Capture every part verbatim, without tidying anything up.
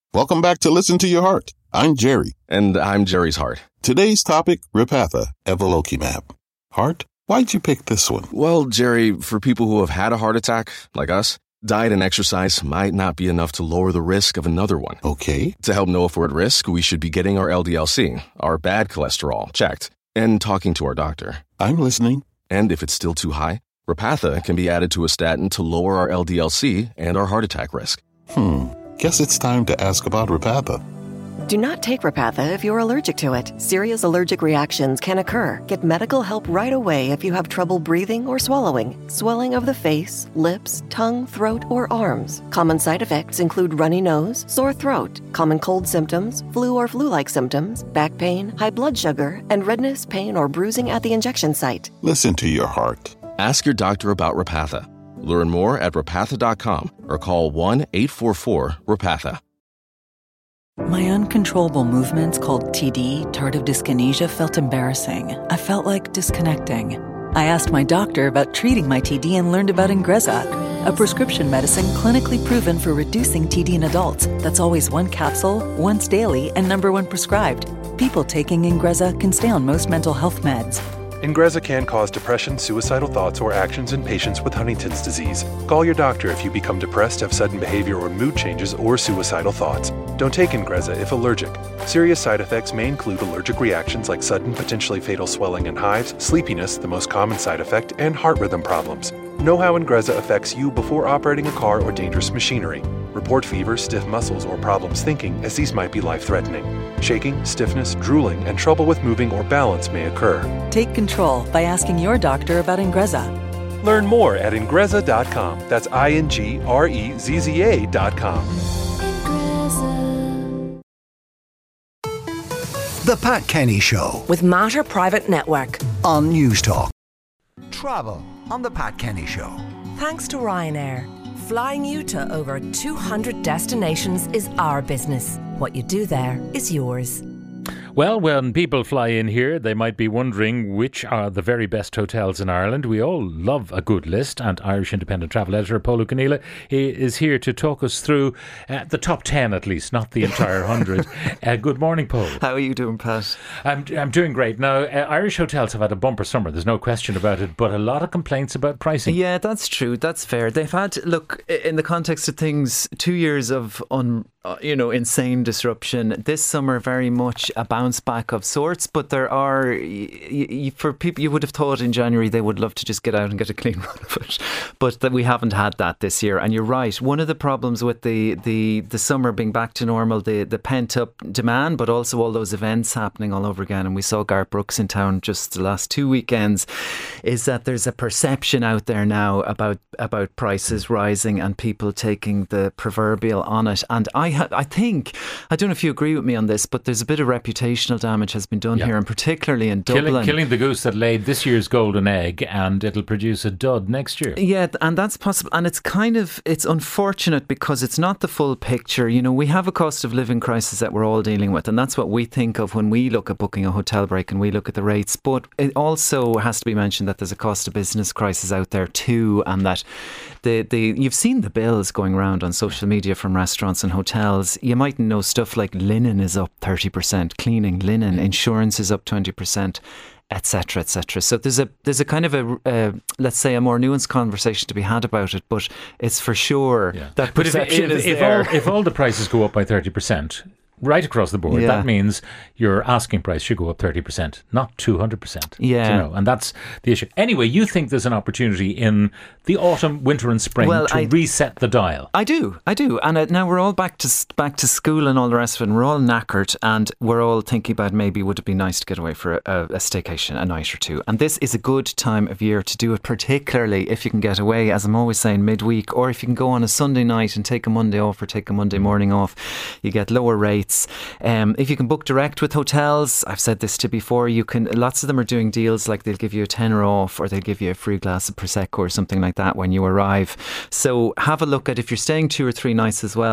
Welcome back to Listen to Your Heart. I'm Jerry. And I'm Jerry's heart. Today's topic, Repatha, Evolocumab. Heart, why'd you pick this one? Well, Jerry, for people who have had a heart attack, like us, diet and exercise might not be enough to lower the risk of another one. Okay. To help know if we're at risk, we should be getting our L D L C, our bad cholesterol, checked, and talking to our doctor. I'm listening. And if it's still too high, Repatha can be added to a statin to lower our L D L C and our heart attack risk. Hmm. Guess it's time to ask about Repatha. Do not take Repatha if you're allergic to it. Serious allergic reactions can occur. Get medical help right away if you have trouble breathing or swallowing, swelling of the face, lips, tongue, throat, or arms. Common side effects include runny nose, sore throat, common cold symptoms, flu or flu-like symptoms, back pain, high blood sugar, and redness, pain, or bruising at the injection site. Listen to your heart. Ask your doctor about Repatha. Learn more at repatha dot com or call one eight four four repatha. My uncontrollable movements, called T D, tardive dyskinesia, felt embarrassing. I felt like disconnecting. I asked my doctor about treating my T D and learned about Ingrezza, a prescription medicine clinically proven for reducing T D in adults. That's always one capsule, once daily, and number one prescribed. People taking Ingrezza can stay on most mental health meds. Ingrezza can cause depression, suicidal thoughts, or actions in patients with Huntington's disease. Call your doctor if you become depressed, have sudden behavior or mood changes, or suicidal thoughts. Don't take Ingrezza if allergic. Serious side effects may include allergic reactions like sudden, potentially fatal swelling and hives, sleepiness, the most common side effect, and heart rhythm problems. Know how Ingrezza affects you before operating a car or dangerous machinery. Report fever, stiff muscles, or problems thinking, as these might be life-threatening. Shaking, stiffness, drooling, and trouble with moving or balance may occur. Take control by asking your doctor about Ingrezza. Learn more at Ingrezza dot com. That's I N G R E Z Z A dot com. The Pat Kenny Show with Mater Private Network on News Talk. Travel on The Pat Kenny Show. Thanks to Ryanair. Flying you to over two hundred destinations is our business. What you do there is yours. Well, when people fly in here, they might be wondering which are the very best hotels in Ireland. We all love a good list, and Irish Independent Travel Editor Paul O'Conneilla is here to talk us through uh, the top ten at least, not the entire hundred. Uh, good morning, Paul. How are you doing, Pat? I'm, I'm doing great. Now, uh, Irish hotels have had a bumper summer, there's no question about it, but a lot of complaints about pricing. Yeah, that's true. That's fair. They've had, look, in the context of things, two years of un, uh, you know, insane disruption. This summer, very much a bounce back of sorts, but there are, y- y- for people, you would have thought in January they would love to just get out and get a clean run of it, but that we haven't had that this year. And you're right, one of the problems with the, the, the summer being back to normal, the, the pent up demand, but also all those events happening all over again, and we saw Garth Brooks in town just the last two weekends, is that there's a perception out there now about about prices rising and people taking the proverbial on it. And I ha- I think, I don't know if you agree with me on this, but there's a bit of reputational damage has been done yeah. here, and particularly in Dublin. Killing, killing the goose that laid this year's golden egg, and it'll produce a dud next year. Yeah, and that's possible. And it's kind of, it's unfortunate because it's not the full picture. You know, we have a cost of living crisis that we're all dealing with, and that's what we think of when we look at booking a hotel break and we look at the rates. But it also has to be mentioned that there's a cost of business crisis out there too, and that the, the you've seen the bills going around on social media from restaurants and hotels. You might know stuff like linen is up thirty percent, cleaning, linen, insurance is up twenty percent, etc, et cetera. So there's a there's a kind of a uh, let's say a more nuanced conversation to be had about it, but it's for sure yeah. that perception but if, if, is if there. All, if all the prices go up by thirty percent right across the board, yeah. that means your asking price should go up thirty percent, not two hundred percent. Yeah. You know, and that's the issue. Anyway, you think there's an opportunity in the autumn, winter and spring well, to I, reset the dial? I do, I do. And uh, now we're all back to back to school and all the rest of it, and we're all knackered, and we're all thinking about maybe would it be nice to get away for a, a, a staycation, a night or two. And this is a good time of year to do it, particularly if you can get away, as I'm always saying, midweek, or if you can go on a Sunday night and take a Monday off or take a Monday morning off. You get lower rates. Um, if you can book direct with hotels, I've said this to you before, you can, lots of them are doing deals like they'll give you a tenner off, or they'll give you a free glass of Prosecco or something like that when you arrive. So have a look at, if you're staying two or three nights as well,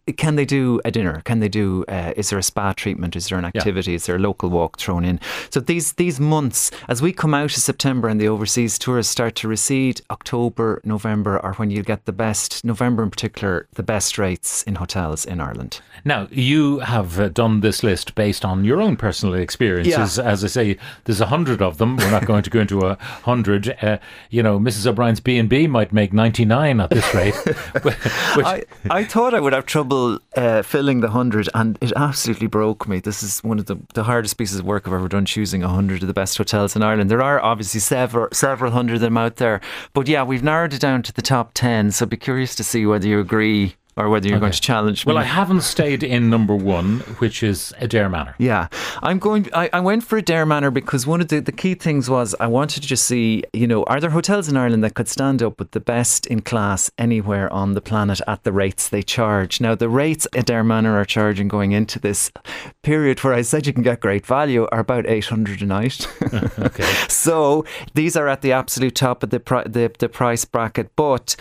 can they do a dinner? Can they do, uh, is there a spa treatment? Is there an activity? Yeah. Is there a local walk thrown in? So these these months, as we come out of September and the overseas tourists start to recede, October, November are when you get the best, November in particular, the best rates in hotels in Ireland. Now, you have uh, done this list based on your own personal experiences. Yeah. As I say, there's a hundred of them. We're not going to go into a hundred. Uh, you know, Missus O'Brien's B and B might make ninety-nine at this rate. Which I, I thought I would have trouble Uh, filling the hundred, and it absolutely broke me. This is one of the, the hardest pieces of work I've ever done, choosing a hundred of the best hotels in Ireland. There are obviously several several hundred of them out there, but yeah, we've narrowed it down to the top ten. So be curious to see whether you agree or whether you're okay. going to challenge me. Well, I haven't stayed in number one, which is Adare Manor. Yeah, I'm going. I, I went for Adare Manor because one of the, the key things was I wanted to just see, you know, are there hotels in Ireland that could stand up with the best in class anywhere on the planet at the rates they charge? Now, the rates Adare Manor are charging going into this period where I said you can get great value are about eight hundred a night. Okay. So these are at the absolute top of the, pri- the the price bracket, but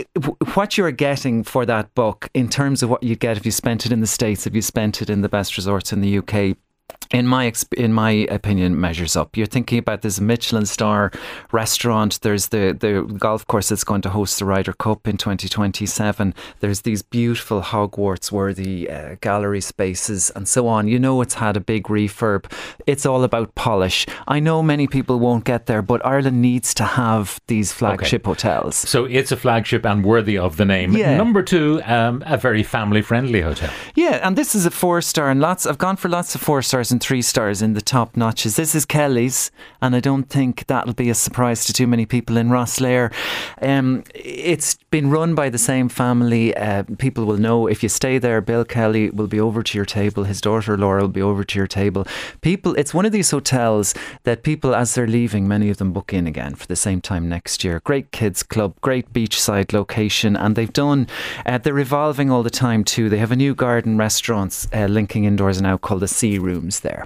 what you're getting for that buck in terms of what you get if you spent it in the States, if you spent it in the best resorts in the U K, in my in my opinion, measures up. You're thinking about this Michelin star restaurant. There's the, the golf course that's going to host the Ryder Cup in twenty twenty-seven. There's these beautiful Hogwarts-worthy uh, gallery spaces and so on. You know, it's had a big refurb. It's all about polish. I know many people won't get there, but Ireland needs to have these flagship okay. hotels. So it's a flagship and worthy of the name. Yeah. Number two, um, a very family-friendly hotel. Yeah, and this is a four-star, and lots. I've gone for lots of four stars and three stars in the top notches. This is Kelly's, and I don't think that'll be a surprise to too many people in Rosslare. Um, it's been run by the same family. Uh, people will know if you stay there, Bill Kelly will be over to your table. His daughter Laura will be over to your table. People, it's one of these hotels that people, as they're leaving, many of them book in again for the same time next year. Great kids club, great beachside location, and they've done. Uh, they're evolving all the time too. They have a new garden restaurants uh, linking indoors now called the Sea Rooms there.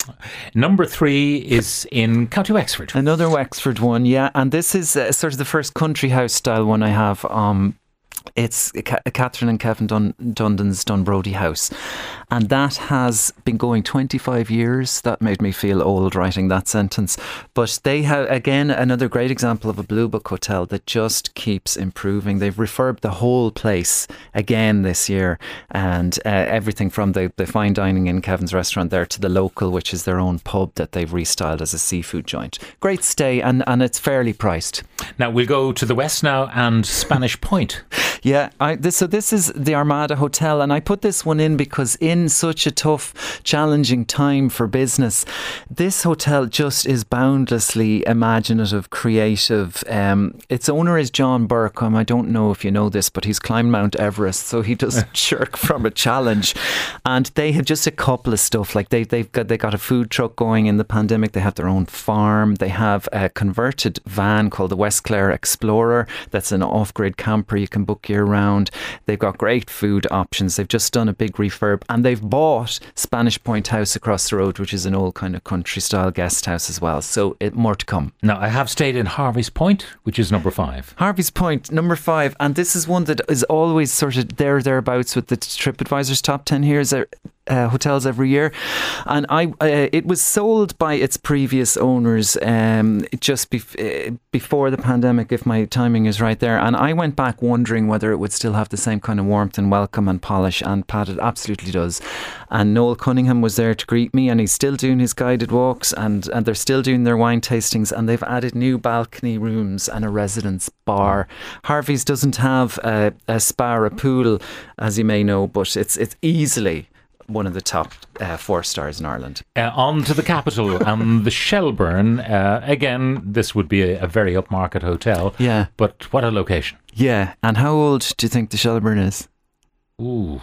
Number three is in County Wexford. Another Wexford one, yeah. And this is uh, sort of the first country house style one I have. Um, it's Catherine and Kevin Dun- Dundon's Dunbrody House, and that has been going twenty-five years. That made me feel old writing that sentence, but they have, again, another great example of a Blue Book hotel that just keeps improving. They've refurbed the whole place again this year, and uh, everything from the, the fine dining in Kevin's restaurant there to the local, which is their own pub that they've restyled as a seafood joint. Great stay, and, and it's fairly priced. Now we'll go to the west now, and Spanish Point. Yeah, I, this, so this is the Armada Hotel, and I put this one in because in such a tough, challenging time for business, this hotel just is boundlessly imaginative, creative. Um, its owner is John Burke. Um, I don't know if you know this, but he's climbed Mount Everest, so he doesn't shirk from a challenge. And they have just a couple of stuff, like they, they've got they got a food truck going in the pandemic. They have their own farm. They have a converted van called the West Clare Explorer. That's an off-grid camper you can book year round. They've got great food options. They've just done a big refurb, and they've bought Spanish Point House across the road, which is an old kind of country style guest house as well. So it, more to come. Now, I have stayed in Harvey's Point, which is number five. Harvey's Point, number five, and this is one that is always sort of there thereabouts with the TripAdvisor's top ten here. Is there Uh, hotels every year, and I uh, it was sold by its previous owners um, just bef- uh, before the pandemic, if my timing is right there, and I went back wondering whether it would still have the same kind of warmth and welcome and polish, and Pat, it absolutely does. And Noel Cunningham was there to greet me, and he's still doing his guided walks, and, and they're still doing their wine tastings, and they've added new balcony rooms and a residence bar. Harvey's doesn't have a, a spa or a pool, as you may know, but it's it's easily one of the top uh, four stars in Ireland. Uh, on to the capital, um, the Shelburne. Uh, again, this would be a, a very upmarket hotel. Yeah. But what a location. Yeah. And how old do you think the Shelburne is? Ooh.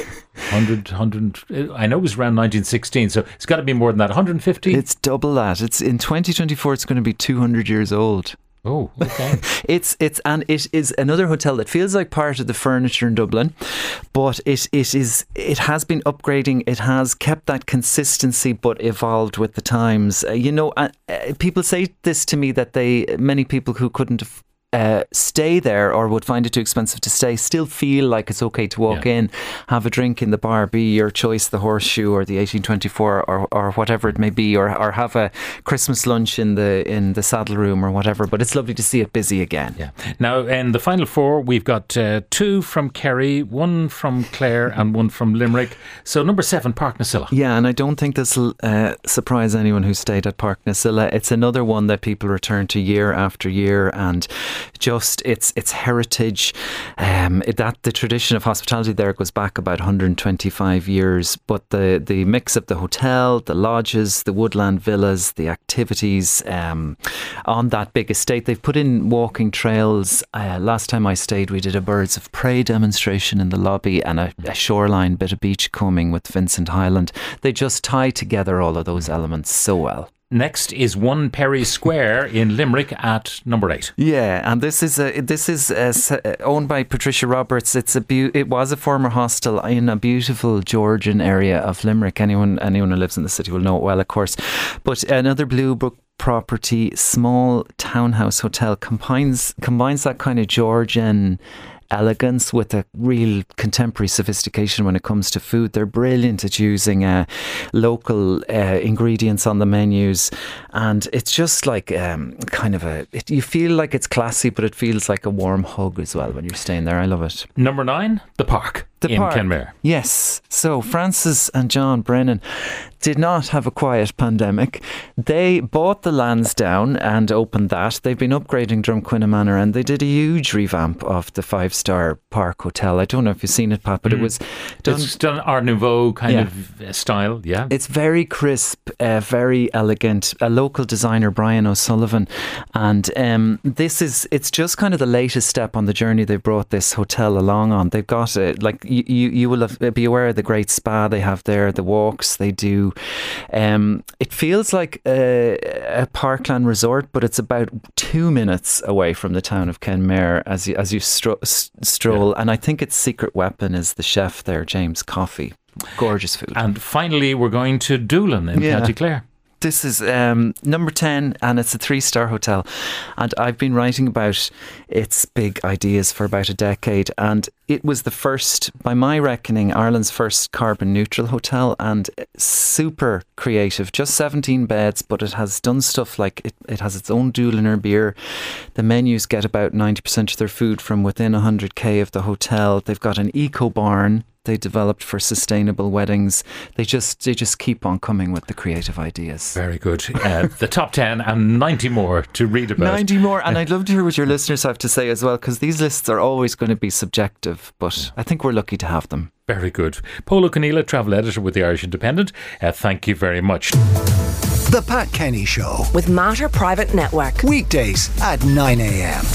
one hundred, one hundred, I know it was around nineteen sixteen, so it's got to be more than that. one hundred fifty? It's double that. It's in twenty twenty-four, it's going to be two hundred years old. Oh, okay. it's it's and it is another hotel that feels like part of the furniture in Dublin, but it it is it has been upgrading. It has kept that consistency, but evolved with the times. Uh, you know, uh, uh, people say this to me, that they many people who couldn't have uh, stay there or would find it too expensive to stay, still feel like it's okay to walk Yeah. in, have a drink in the bar, be your choice the Horseshoe or the eighteen twenty-four or, or whatever it may be, or, or have a Christmas lunch in the in the Saddle Room or whatever. But it's lovely to see it busy again. Yeah. Now, in the final four, we've got uh, two from Kerry, one from Clare, and one from Limerick. So number seven, Park Nasilla. Yeah, and I don't think this will uh, surprise anyone who stayed at Park Nasilla. It's another one that people return to year after year, and just its its heritage. Um, it, that the tradition of hospitality there goes back about one hundred twenty-five years. But the the mix of the hotel, the lodges, the woodland villas, the activities um, on that big estate. They've put in walking trails. Uh, last time I stayed, we did a birds of prey demonstration in the lobby and a, a shoreline bit of beachcombing with Vincent Highland. They just tie together all of those elements so well. Next is One Perry Square in Limerick at number eight. Yeah, and this is a, this is a, owned by Patricia Roberts. It's a beau- it was a former hostel in a beautiful Georgian area of Limerick. Anyone anyone who lives in the city will know it well, of course. But another Blue Book property, small townhouse hotel, combines combines that kind of Georgian elegance with a real contemporary sophistication when it comes to food. They're brilliant at using uh, local uh, ingredients on the menus, and it's just like um, kind of a it, you feel like it's classy, but it feels like a warm hug as well when you're staying there. I love it. Number nine, The Park The in Park. Kenmare. Yes. So Francis and John Brennan did not have a quiet pandemic. They bought the Lansdowne and opened that. They've been upgrading Drumquinna Manor, and they did a huge revamp of the five-star Park Hotel. I don't know if you've seen it, Pat, but mm. it was done... It's done Art Nouveau kind yeah. of uh, style, yeah. It's very crisp, uh, very elegant. A local designer, Brian O'Sullivan. And um, this is, it's just kind of the latest step on the journey they brought this hotel along on. They've got it, like, you, you, you will have, be aware of the great spa they have there, the walks they do. Um, it feels like a, a parkland resort, but it's about two minutes away from the town of Kenmare as you, as you stro- stroll. Yeah. And I think its secret weapon is the chef there, James Coffey. Gorgeous food. And finally, we're going to Doolin in yeah. County Clare. This is um, number ten, and it's a three-star hotel. And I've been writing about its big ideas for about a decade. And it was the first, by my reckoning, Ireland's first carbon-neutral hotel, and super creative. Just seventeen beds, but it has done stuff like it, it has its own Dooliner beer. The menus get about ninety percent of their food from within one hundred k of the hotel. They've got an eco-barn they developed for sustainable weddings. They just they just keep on coming with the creative ideas. Very good. Uh, the top ten and ninety more to read about. ninety more, and I'd love to hear what your listeners have to say as well, because these lists are always going to be subjective, but I think we're lucky to have them. Very good. Polo Keneally, travel editor with the Irish Independent. Uh, thank you very much. The Pat Kenny Show with Mater Private Network. Weekdays at nine a.m.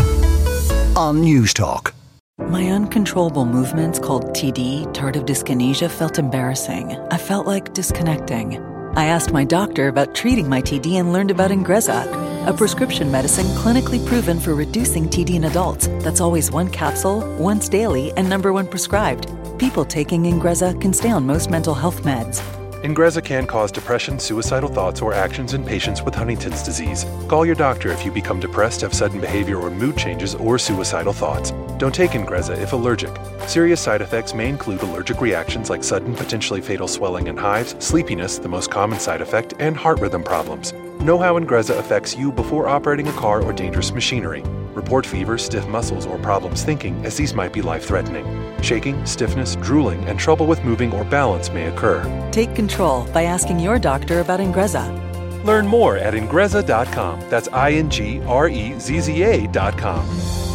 on News Talk. My uncontrollable movements, called T D, tardive dyskinesia, felt embarrassing. I felt like disconnecting. I asked my doctor about treating my T D and learned about Ingrezza, a prescription medicine clinically proven for reducing T D in adults. That's always one capsule, once daily, and number one prescribed. People taking Ingrezza can stay on most mental health meds. Ingrezza can cause depression, suicidal thoughts, or actions in patients with Huntington's disease. Call your doctor if you become depressed, have sudden behavior or mood changes, or suicidal thoughts. Don't take Ingrezza if allergic. Serious side effects may include allergic reactions like sudden, potentially fatal swelling and hives, sleepiness, the most common side effect, and heart rhythm problems. Know how Ingrezza affects you before operating a car or dangerous machinery. Report fever, stiff muscles, or problems thinking, as these might be life-threatening. Shaking, stiffness, drooling, and trouble with moving or balance may occur. Take control by asking your doctor about Ingrezza. Learn more at ingrezza dot com. That's I N G R E Z Z A dot com.